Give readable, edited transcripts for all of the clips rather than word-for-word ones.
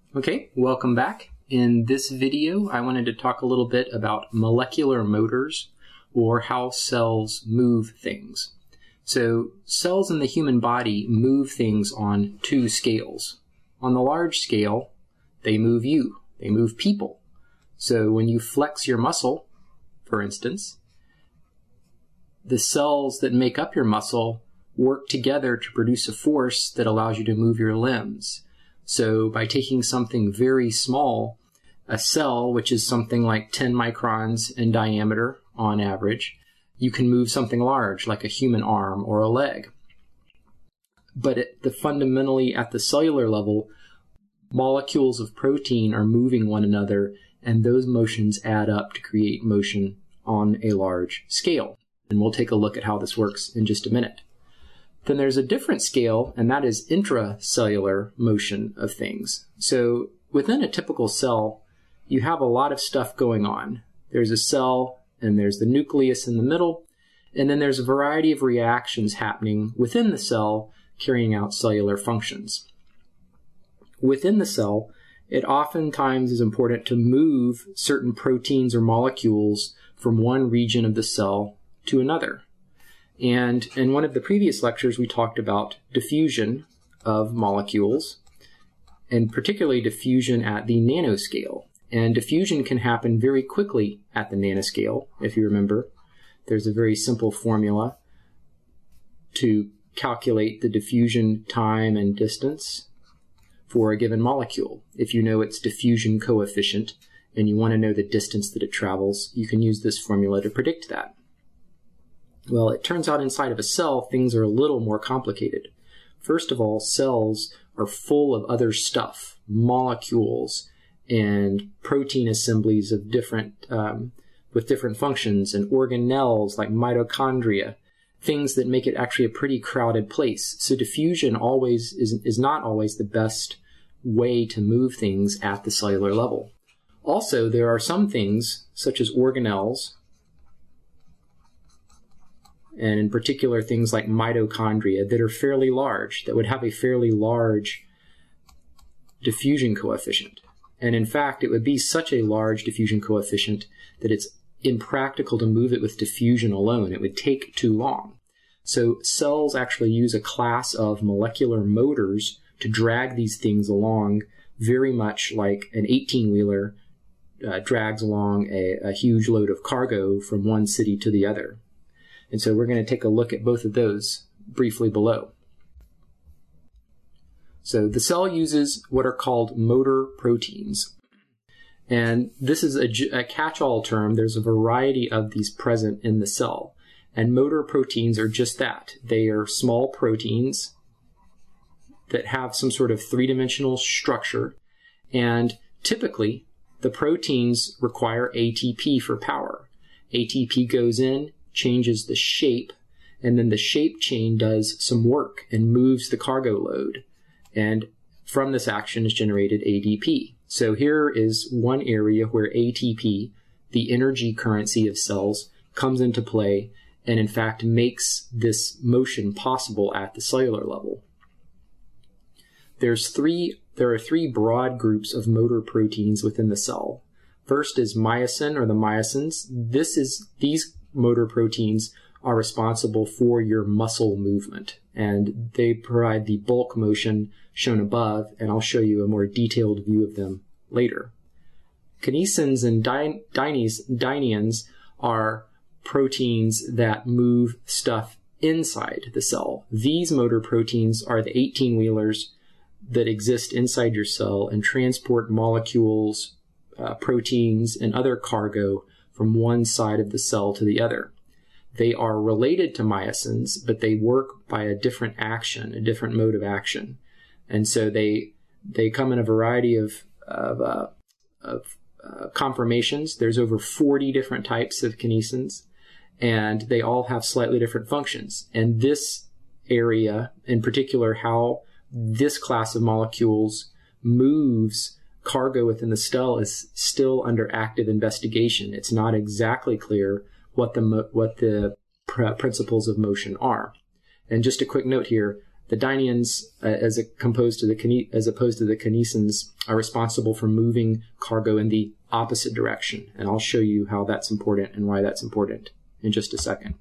Okay, welcome back. In this video, I wanted to talk a little bit about molecular motors, or how cells move things. So, cells in the human body move things on two scales. On the large scale, they move you, they move people. So when you flex your muscle, for instance, the cells that make up your muscle work together to produce a force that allows you to move your limbs. So by taking something very small, a cell, which is something like 10 microns in diameter on average, you can move something large like a human arm or a leg. But fundamentally at the cellular level, molecules of protein are moving one another, and those motions add up to create motion on a large scale. And we'll take a look at how this works in just a minute. Then there's a different scale, and that is intracellular motion of things. So within a typical cell, you have a lot of stuff going on. There's a cell, and there's the nucleus in the middle, and then there's a variety of reactions happening within the cell carrying out cellular functions. Within the cell, it oftentimes is important to move certain proteins or molecules from one region of the cell to another. And in one of the previous lectures, we talked about diffusion of molecules, and particularly diffusion at the nanoscale. And diffusion can happen very quickly at the nanoscale. If you remember, there's a very simple formula to calculate the diffusion time and distance for a given molecule. If you know its diffusion coefficient and you want to know the distance that it travels, you can use this formula to predict that. Well, it turns out inside of a cell, things are a little more complicated. First of all, cells are full of other stuff, molecules and protein assemblies of with different functions, and organelles like mitochondria, things that make it actually a pretty crowded place. So diffusion is not always the best way to move things at the cellular level. Also, there are some things, such as organelles, and in particular things like mitochondria, that are fairly large, that would have a fairly large diffusion coefficient. And in fact, it would be such a large diffusion coefficient that it's impractical to move it with diffusion alone. It would take too long. So cells actually use a class of molecular motors to drag these things along, very much like an 18-wheeler drags along a huge load of cargo from one city to the other. And so we're going to take a look at both of those briefly below. So the cell uses what are called motor proteins. And this is a catch-all term. There's a variety of these present in the cell. And motor proteins are just that. They are small proteins that have some sort of three-dimensional structure. And typically, the proteins require ATP for power. ATP goes in, changes the shape, and then the shape chain does some work and moves the cargo load. And from this action is generated ADP. So here is one area where ATP, the energy currency of cells, comes into play and in fact makes this motion possible at the cellular level. There are three broad groups of motor proteins within the cell. First is myosin, or the myosins. These motor proteins are responsible for your muscle movement, and they provide the bulk motion shown above, and I'll show you a more detailed view of them later. Kinesins and dyneins are proteins that move stuff inside the cell. These motor proteins are the 18-wheelers that exist inside your cell and transport molecules, proteins, and other cargo from one side of the cell to the other. They are related to myosins, but they work by a different action, a different mode of action. And so they come in a variety of conformations. There's over 40 different types of kinesins, and they all have slightly different functions. And this area, in particular, how this class of molecules moves cargo within the cell, is still under active investigation. It's not exactly clear what the principles of motion are. And just a quick note here, The dyneins, as opposed to the kinesins, are responsible for moving cargo in the opposite direction. And I'll show you how that's important and why that's important in just a second.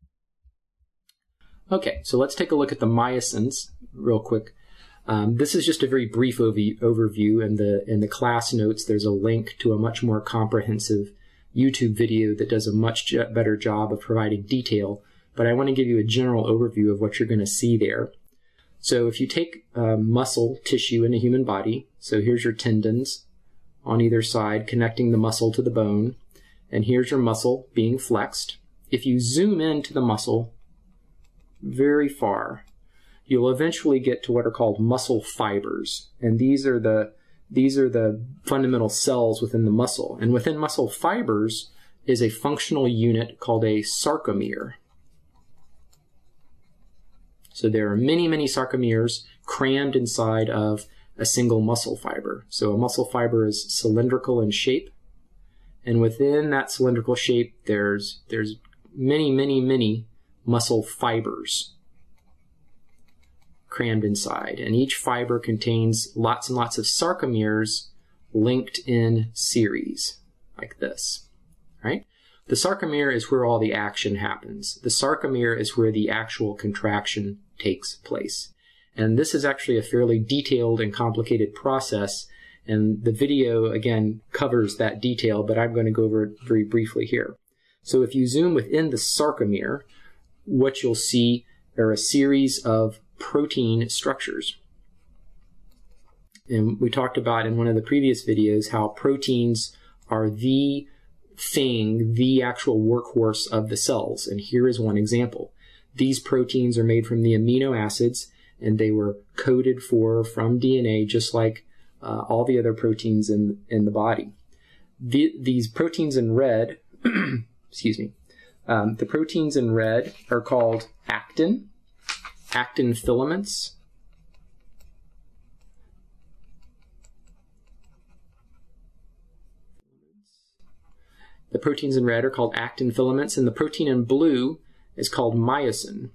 Okay, so let's take a look at the myosins real quick. This is just a very brief overview. In the class notes, there's a link to a much more comprehensive YouTube video that does a much better job of providing detail. But I want to give you a general overview of what you're going to see there. So if you take muscle tissue in a human body, so here's your tendons on either side connecting the muscle to the bone, and here's your muscle being flexed. If you zoom into the muscle very far, you'll eventually get to what are called muscle fibers, and these are the fundamental cells within the muscle. And within muscle fibers is a functional unit called a sarcomere. So there are many, many sarcomeres crammed inside of a single muscle fiber. So a muscle fiber is cylindrical in shape, and within that cylindrical shape, there's many, many, many muscle fibers crammed inside. And each fiber contains lots and lots of sarcomeres linked in series, like this, right? The sarcomere is where all the action happens. The sarcomere is where the actual contraction takes place. And this is actually a fairly detailed and complicated process, and the video, again, covers that detail, but I'm going to go over it very briefly here. So if you zoom within the sarcomere, what you'll see are a series of protein structures. And we talked about in one of the previous videos how proteins are the actual workhorse of the cells. And here is one example. These proteins are made from the amino acids, and they were coded for from DNA, just like all the other proteins in the body. These proteins in red, excuse me, the proteins in red are called actin filaments. The proteins in red are called actin filaments, and the protein in blue is called myosin.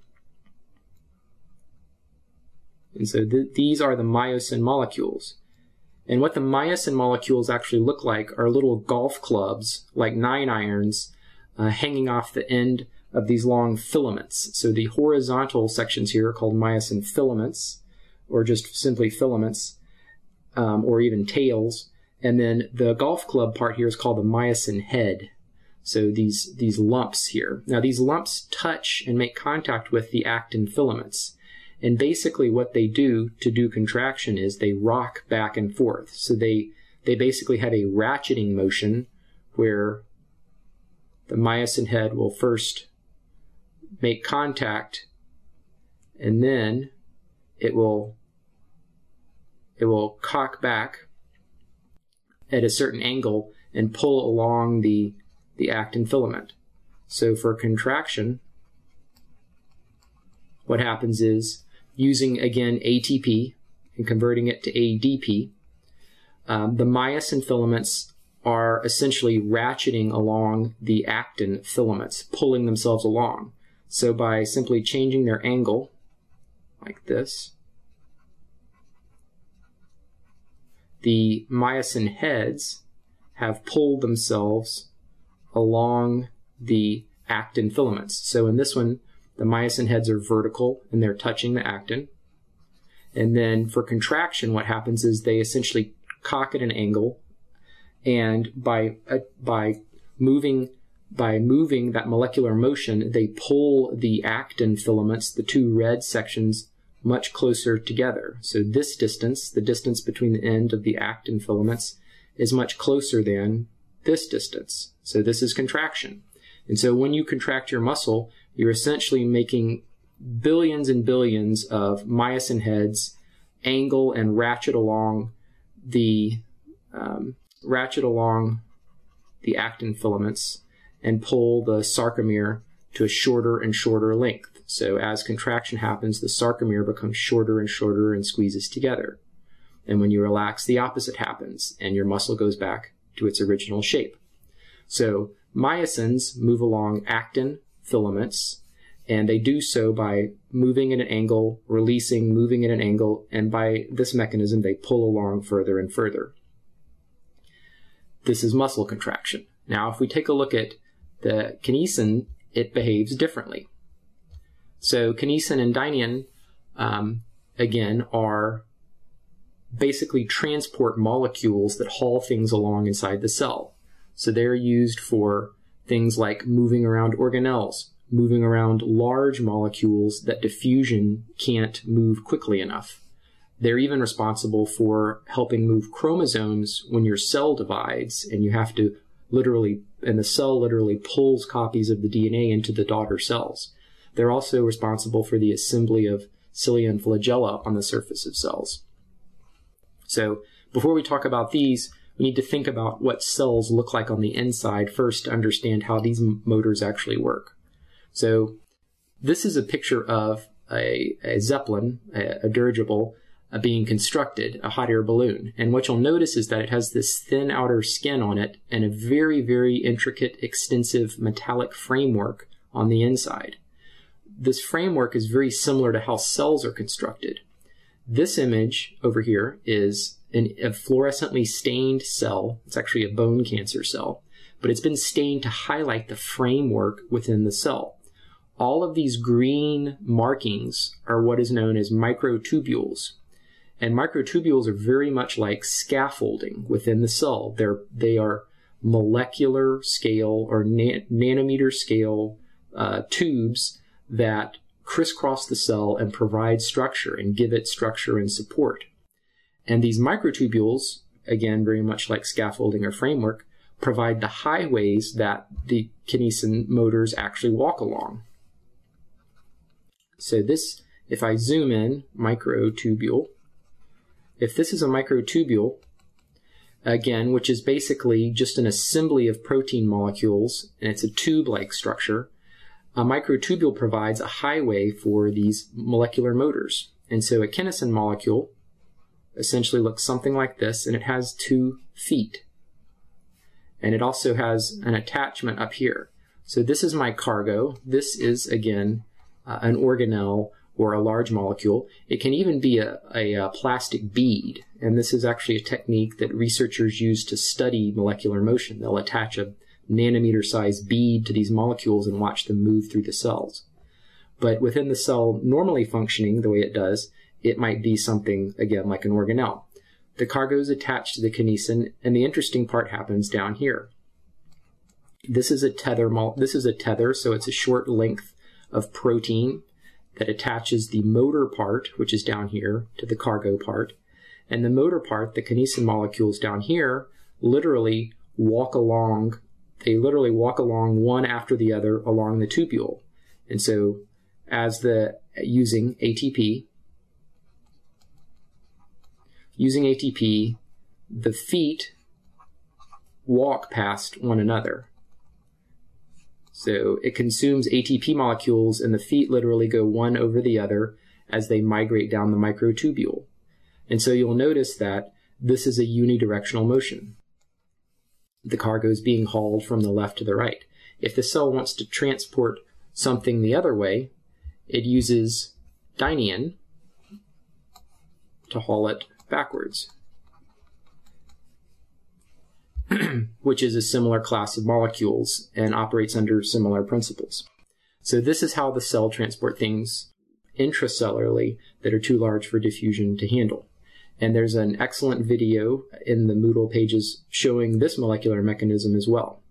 And so these are the myosin molecules. And what the myosin molecules actually look like are little golf clubs, like 9 irons, hanging off the end of these long filaments. So the horizontal sections here are called myosin filaments, or just simply filaments, or even tails. And then the golf club part here is called the myosin head. So these lumps here. Now these lumps touch and make contact with the actin filaments. And basically what they do to do contraction is they rock back and forth. So they basically have a ratcheting motion where the myosin head will first make contact, and then it will cock back at a certain angle and pull along the actin filament. So for contraction, what happens is, using again ATP and converting it to ADP, the myosin filaments are essentially ratcheting along the actin filaments, pulling themselves along. So by simply changing their angle, like this, the myosin heads have pulled themselves along the actin filaments. So in this one, the myosin heads are vertical and they're touching the actin. And then for contraction, what happens is they essentially cock at an angle, and by moving that molecular motion, they pull the actin filaments, the two red sections, much closer together. So this distance, the distance between the end of the actin filaments, is much closer than this distance. So this is contraction. And so when you contract your muscle, you're essentially making billions and billions of myosin heads angle and ratchet along the actin filaments and pull the sarcomere to a shorter and shorter length. So as contraction happens, the sarcomere becomes shorter and shorter and squeezes together. And when you relax, the opposite happens, and your muscle goes back to its original shape. So myosins move along actin filaments, And they do so by moving at an angle, releasing, moving at an angle, and by this mechanism, they pull along further and further. This is muscle contraction. Now, if we take a look at the kinesin, it behaves differently. So kinesin and dynein, again, are basically transport molecules that haul things along inside the cell. So they're used for things like moving around organelles, moving around large molecules that diffusion can't move quickly enough. They're even responsible for helping move chromosomes when your cell divides and you have to and the cell literally pulls copies of the DNA into the daughter cells. They're also responsible for the assembly of cilia and flagella on the surface of cells. So before we talk about these, we need to think about what cells look like on the inside first to understand how these motors actually work. So this is a picture of a Zeppelin, a dirigible, being constructed, a hot air balloon. And what you'll notice is that it has this thin outer skin on it and a very, very intricate, extensive metallic framework on the inside. This framework is very similar to how cells are constructed. This image over here is a fluorescently stained cell. It's actually a bone cancer cell, but it's been stained to highlight the framework within the cell. All of these green markings are what is known as microtubules. And microtubules are very much like scaffolding within the cell. They are molecular scale or nanometer scale tubes that crisscross the cell and provide structure and give it structure and support. And these microtubules, again, very much like scaffolding or framework, provide the highways that the kinesin motors actually walk along. So this, if I zoom in, microtubule, if this is a microtubule, again, which is basically just an assembly of protein molecules, and it's a tube-like structure, a microtubule provides a highway for these molecular motors. And so a kinesin molecule essentially looks something like this, and it has 2 feet. And it also has an attachment up here. So this is my cargo. This is, again, an organelle or a large molecule. It can even be a plastic bead, and this is actually a technique that researchers use to study molecular motion. They'll attach a nanometer-sized bead to these molecules and watch them move through the cells. But within the cell normally functioning the way it does, it might be something, again, like an organelle. The cargo is attached to the kinesin, and the interesting part happens down here. This is a tether, so it's a short length of protein that attaches the motor part, which is down here, to the cargo part. And the motor part, the kinesin molecules down here, literally walk along. They literally walk along one after the other along the tubule. And so using ATP, the feet walk past one another. So it consumes ATP molecules, and the feet literally go one over the other as they migrate down the microtubule. And so you'll notice that this is a unidirectional motion. The cargo is being hauled from the left to the right. If the cell wants to transport something the other way, it uses dynein to haul it backwards, which is a similar class of molecules and operates under similar principles. So this is how the cell transport things intracellularly that are too large for diffusion to handle. And there's an excellent video in the Moodle pages showing this molecular mechanism as well.